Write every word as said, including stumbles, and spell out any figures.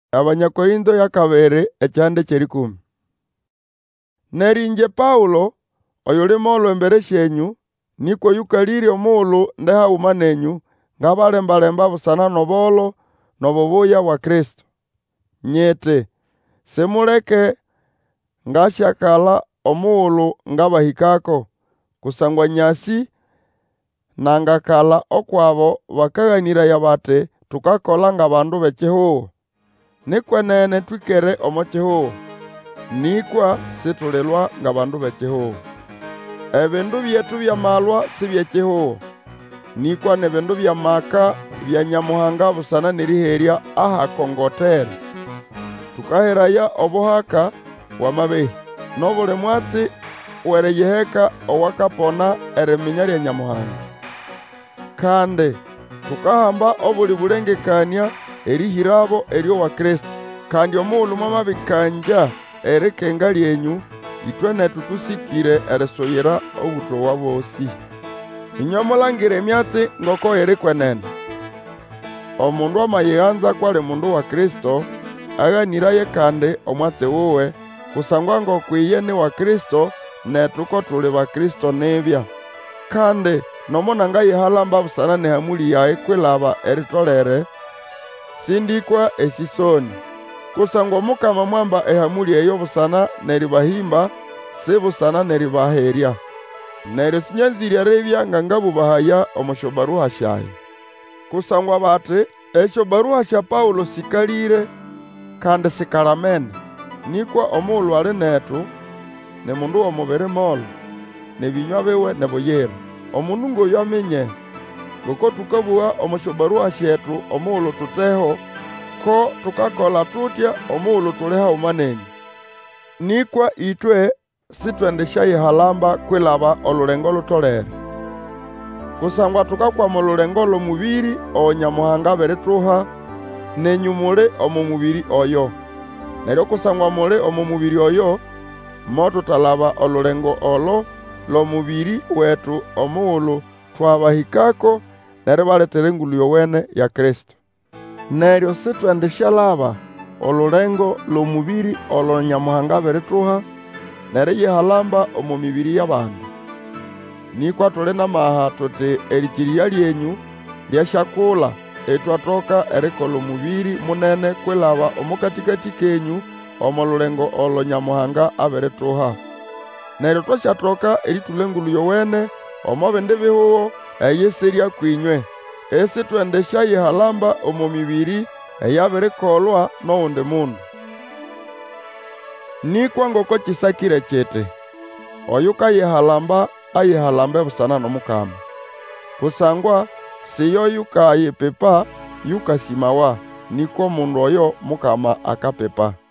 Abanyakorintho ya kabere ekyande kyerikumi. Nerinje Paulo oyuli molo embere syenyu nikwo yukalire omulu ndehauma nenyu ngabalemba-lemba busana nobolo nobubuya bwa Kristo. Nyete simuleke ngasyakala omuulu ngabahikako kusangwa nyasi nangakala okwabo bakaghaniraya bati tukakola ngabandu b'ekihuho. Nikwenene twikere omo kihuho, nikwa situlilwa ngabandu b'ekihuho. Ebindu byetu byamalwa si by'ekihuho, nikwa nebindu byamaka bya Nyamuhanga busana neriherya ahakongotere. Tukaheraya obuhaka bw'amabehi, nobuli mwatsi wereyiheka owakapona eriminya lya Nyamuhanga. Kandi tukahamba obuli bulengekania erihirabo eryo wa Kristo, kandi omuulu mwamabikanja erikenga lyenyu, itwe netu tusikire erisoyera obutowa bosi. Inywe mulangire emyatsi ngoko erikwenene. Omundu amayiganza kwali mundu wa Kristo, aghaniraye kandi omwatsi wuwe, kusangwa ngokwiye ni wa Kristo, netu ko tuli ba Kristo nibya. Kandi nomo nangayihalamba busana nehamuli yaye kwilaba eritolere, sindikwa esisoni. Kusangwa Mukama mwamba ehamuli eyo busana neribahimba, si busana neribaherya. Neryo sinyanzire ribya nga ngabubahaya omushobaruha shaye. Kusangwa bati eshobaruha sha Paulo sikalire kandi sikalamene, nikwa omuulu ali netu ni mundu w'omubiri molo, nebinywa biwe nebuyira. Omundu ngoyo aminye ngoko tukabuha omushobaruha syetu omuulu tuteho, ko tukakola tutya omuulu tuli hauma nenyu. Nikwa itwe sitwendeshayihalamba kwilaba olulengo lutolere. Kusangwa tukakwama olulengo lw'omubiri owo Nyamuhanga abirituha, nenyu muli omu mubiri oyo. Neryo kusangwa muli omu mubiri oyo, mo tutalaba olulengo olo lw'omubiri wetu omuulu twabahikako neribaletera engulu yowene ya Kristo. Neryo sitwendeshalaba olulengo lw'omubiri olo Nyamuhanga abirituha neriyihalamba omu mibiri y'abandu. Nikwa tuli namaha tuti erikirya lyenyu lyasyakula etwatoka erikola omubiri munene kwilaba omukatikati kenyu omu lulengo olo Nyamuhanga abirituha. Neryo twasyatoka eritula engulu yowene omo bindi bihuho eyisirya kwinywe, esi twendeshayihalamba omu mibiri eyabirikolwa n'owundi mundu. Nikwa ngoko kisakire kiti, oyukayihalamba ayihalambe busana n'Omukama. Kusangwa siyo yukayipipa yukasimawa, nikwo mundu oyo Mukama akapipa.